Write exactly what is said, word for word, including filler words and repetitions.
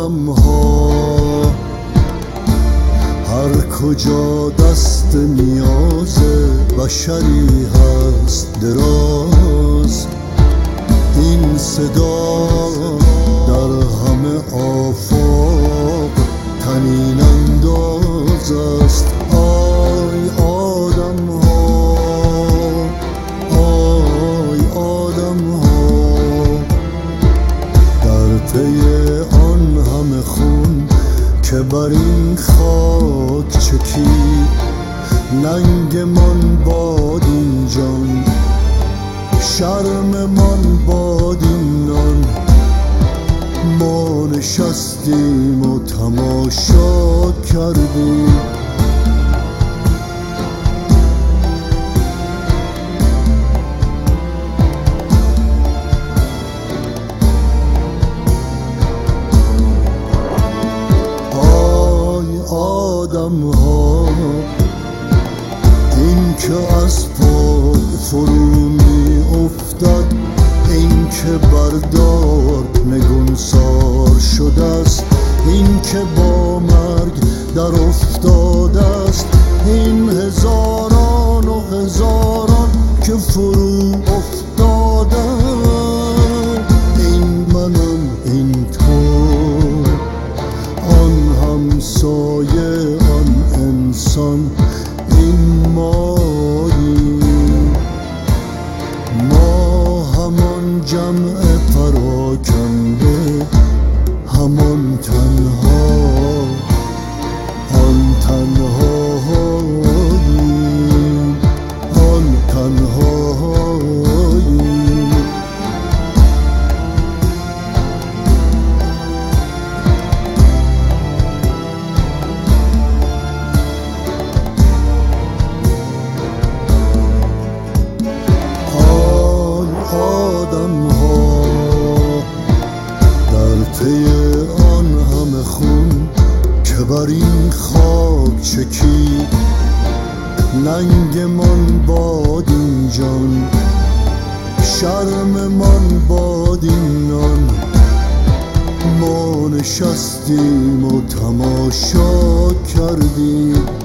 آدم ها هر کجا دست نیاز بشری هست دراز، این صدا در همه آفاق طنین انداز است. آی آدم ها، آی آدم ها، در پی آن همه خون که بر این خاک چکید، ننگ من باد این جان، شرم من باد این نان. ما نشستیم و تماشا کردیم، آی آدم ها، این که از پا فرو می افتد، این که بردار نگونسار شده است، این که با مرگ در افتاده است، این هزاران و هزاران که فرو افتاده، این منم این تو، آن همسایه آن انسان، این ماییم، ما همان جمع پراکنده، همان تنها، آن تنهاییم، آن تنهاییم. آدم ها در پی آن همه خون که بر این خاک چکید، ننگ من باد این جان، شرم من باد این نان. ما نشستیم و تماشا کردیم،